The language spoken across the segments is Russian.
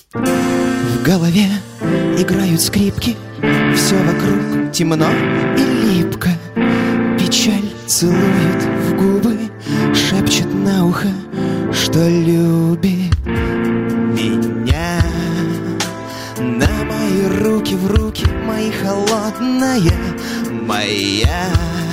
В голове играют скрипки, все вокруг темно и липко. Печаль целует в губы, шепчет на ухо, что любит меня. На мои руки в руки мои холодная моя.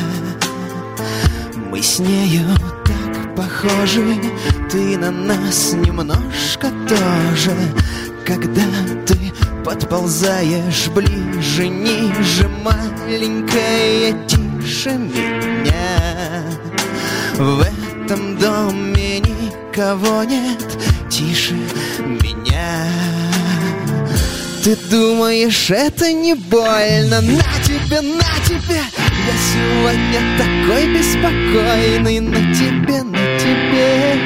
Мы с нею так похожи, ты на нас немножко тоже. Когда ты подползаешь ближе, ниже, маленькая, тише меня. В этом доме никого нет тише меня. Ты думаешь, это не больно? На тебе, на тебе! Я сегодня такой беспокойный. На тебе, на тебе.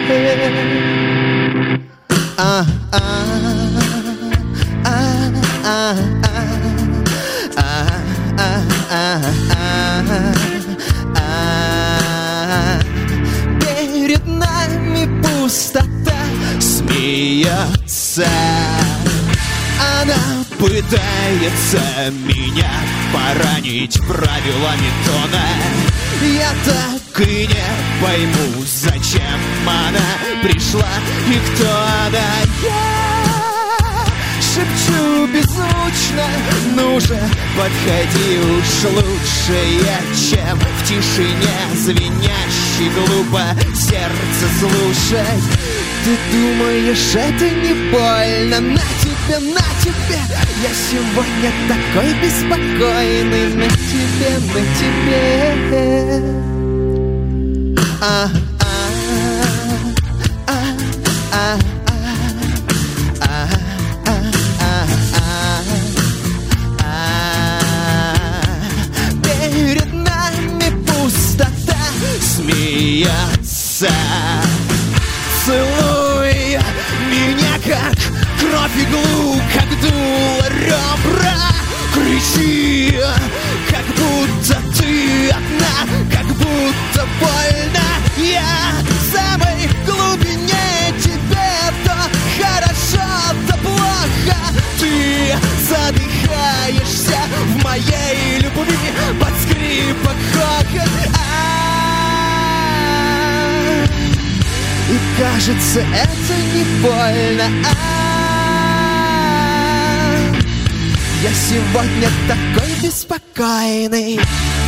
Перед нами пустота смеется. Она пытается меня поранить правилами тона. Я так и не пойму, зачем она пришла и кто она. Я шепчу беззвучно, ну же, подходи уж лучше, чем в тишине звенящей глупо сердце слушать. Ты думаешь, это не больно? На тебе, на тебе! Я сегодня такой беспокойный. На тебе, на тебе. Перед нами пустота смеется. Целуй меня, как кровь иглу, как дуло ребра. Кричи, как будто ты одна, как будто больно. Я в самой глубине тебе, то хорошо, то плохо. Ты задыхаешься в моей любви под скрипок хохот. И кажется, это не больно. Я сегодня такой беспокойный.